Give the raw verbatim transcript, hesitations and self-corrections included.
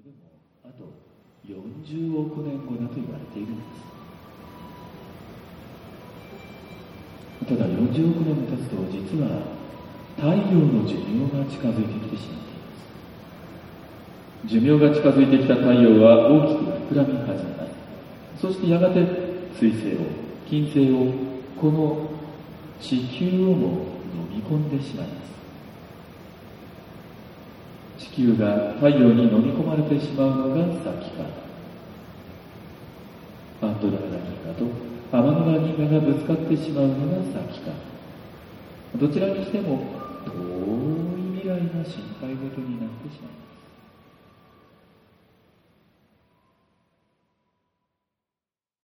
でもあとよんじゅうおくねんごだと言われているのです。ただよんじゅうおくねんも経つと実は太陽の寿命が近づいてきてしまっています。寿命が近づいてきた太陽は大きく膨らみ始めます。そしてやがて水星を金星をこの地球をも飲み込んでしまいます。地球が太陽に飲み込まれてしまうのが先か、アンドロメダ銀河と天の川銀河がぶつかってしまうのが先か、どちらにしても遠い未来の心配事になってしまいます。